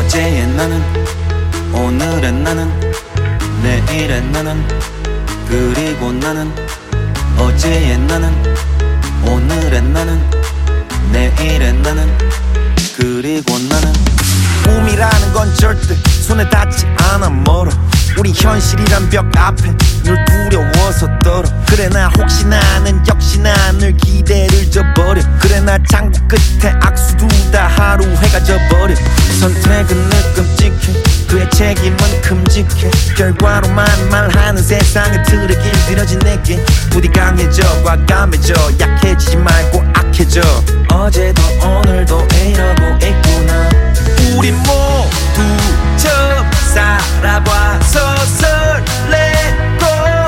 어제의 나는, 오늘의 나는, 내일의 나는, 그리고 나는. 어제의 나는, 오늘의 나는, 내일의 나는, 그리고 나는. 꿈이라는 건 절대 손에 닿지 않아 멀어. 우리 현실이란 벽 앞에 늘 두려워서 떨어. 그래 나 혹시 나는 역시나 늘 기대를 저버려. 그래 나 창고 끝에 악수 두다 하루 해가 져버려. 선택은 늘 끔찍해, 그의 책임은 큼직해. 결과로만 말하는 세상의 틀에 길들여진 내게 부디 강해져 과감해져 약해지지 말고 악해져. 어제도 오늘도 이러고 있구나. 우리 모두 처음 살아봐서 설레고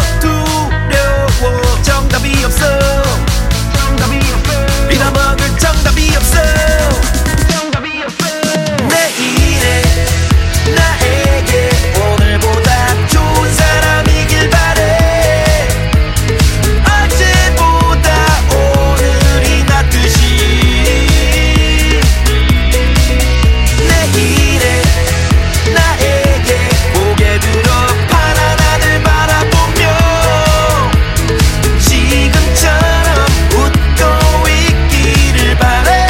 두려워. 정답이 없어, 빌어먹을 정답이 없어. 내일의 나에게 오늘보다 좋은 사람이길 바래. 어제보다 오늘이 낫듯이. 내일의 나에게 고개 들어 파란 하늘 바라보며 지금처럼 웃고 있기를 바래.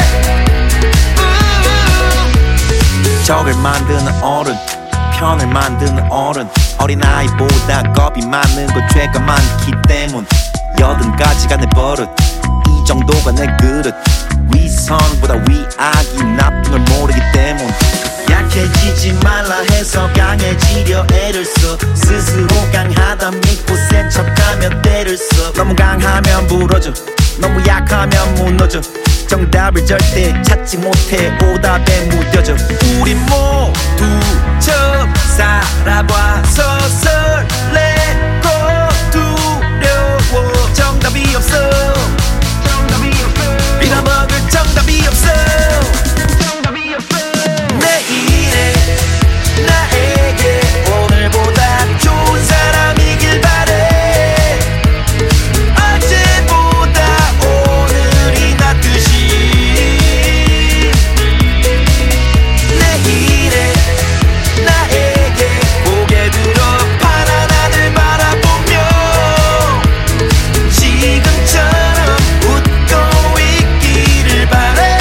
적을 만드는 어른, 편을 만드는 어른. 어린아이보다 겁이 많은 건 죄가 많기 때문. 80가지가 내 버릇, 이 정도가 내 그릇. 위선보다 위악이 나쁜 걸 모르기 때문. 약해지지 말라 해서 강해지려 애를 써. 스스로 강하다 믿고 센 척하며 때를 써. 너무 강하면 부러져, 너무 약하면 무너져. 정답을 절대 찾지 못해 오답에 무뎌져. 우리 모두 처음 살아봐서 설레고 두려워. 정답이 없어, 빌어먹을 정답이 없어. 내일의 나에게 오늘보다 좋은 사람이길 바래. 어제보다 오늘이 낫듯이. 내일의 나에게 고개 들어 파란 하늘 바라보며 지금처럼 웃고 있기를 바래.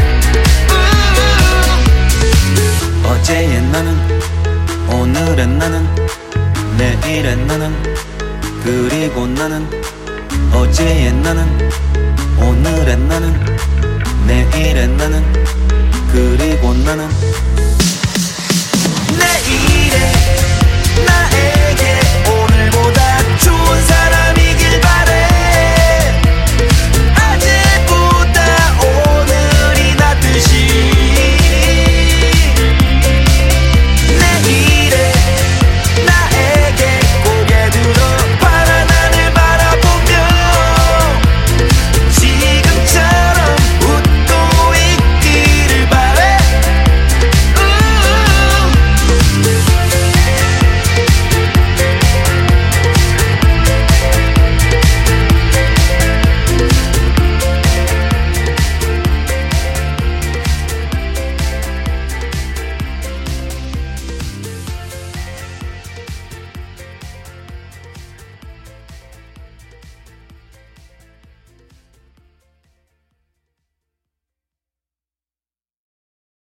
어제의 나는, 오늘의 나는, 내일의 나는, 그리고 나는. 어제의 나는, 오늘의 나는, 내일의 나는, 그리고 나는. 내일의